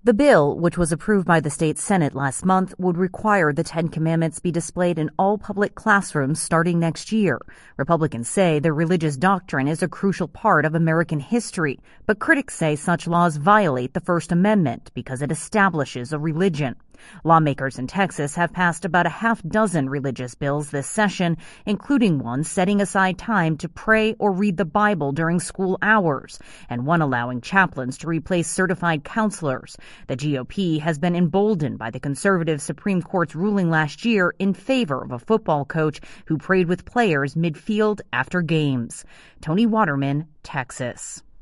The bill, which was approved by the state Senate last month, would require the Ten Commandments be displayed in all public classrooms starting next year. Republicans say their religious doctrine is a crucial part of American history, but critics say such laws violate the First Amendment because it establishes a religion. Lawmakers in Texas have passed about a half dozen religious bills this session, including one setting aside time to pray or read the Bible during school hours, and one allowing chaplains to replace certified counselors. The GOP has been emboldened by the conservative Supreme Court's ruling last year in favor of a football coach who prayed with players midfield after games. Tony Waterman, Texas.